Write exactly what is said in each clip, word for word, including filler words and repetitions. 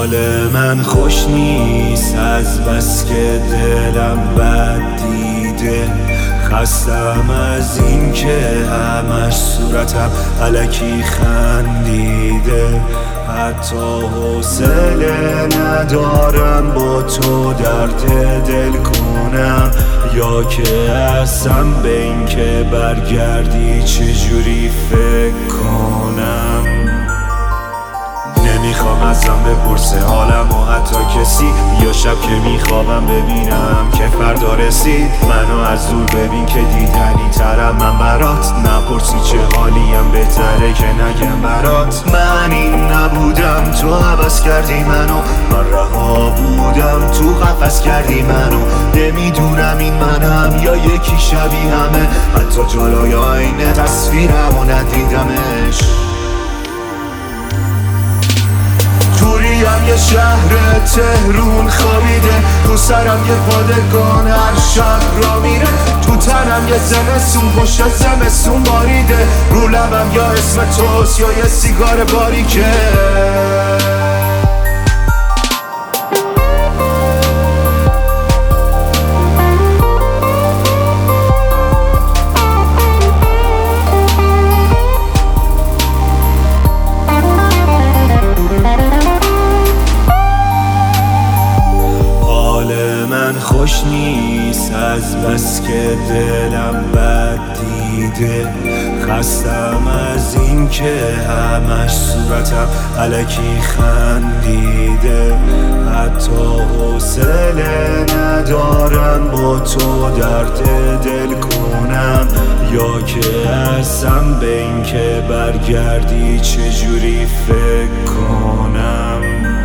حال من خوش نیست از بس که دلم بد دیده. خستم از این که همش صورتم الکی خندیده. حتی حوصله ندارم با تو درد دل کنم، یا که اصلا به این که برگردی چجوری فکر کنم. نمیخوام ازم بپرسه حالم و حتی کسی، یا شب که میخوابم ببینم که فردا رسید. منو از دور ببین که دیدنی ترم من برات، نپرسی چه حالیم بهتره که نگم برات. من این نبودم تو عوض کردی منو، من رها بودم تو قفس کردی منو. نمیدونم این منم یا یکی شبیهمه، حتی جلوی آینه تصویرم و ندیدمش. توریم یه شهر تهرون خوابیده، تو سرم یه پادگان هر شب را میره. تو تنم یه زمستون پشت زمستون باریده، رو لبم یا اسم توست یا یه سیگار باریکه. خوش نیست از بس که دلم بد دیده. خستم از این که همش صورتم الکی خندیده. حتی حوصله ندارم با تو درد دل کنم، یا که اصلا به این که برگردی چجوری فکر کنم.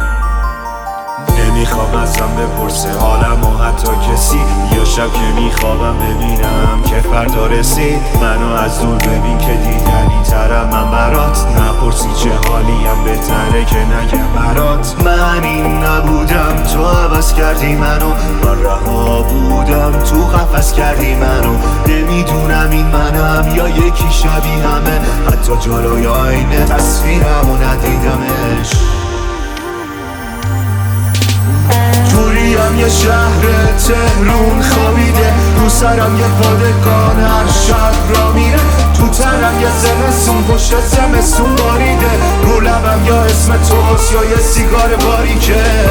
نمیخوام ازم بپرسه حالم و حتی کسی، یا شب که میخوابم ببینم که فردا رسید. منو از دور ببین که دیدنی ترم من برات، نپرسی چه حالیم بهتره که نگم برات. من این نبودم تو عوض کردی منو، من رها بودم تو قفس کردی منو. نمیدونم این منم یا یکی شبیهمه، حتی جلوی آینه تصویرم و ندیدمش. توریم یه شهر تهرون خوابیده، تو سرم یه پادگان هر شب را میره. تو تنم یه زمستون پشت زمستون باریده، رو لبم یا اسم توست یا یه سیگار باریکه.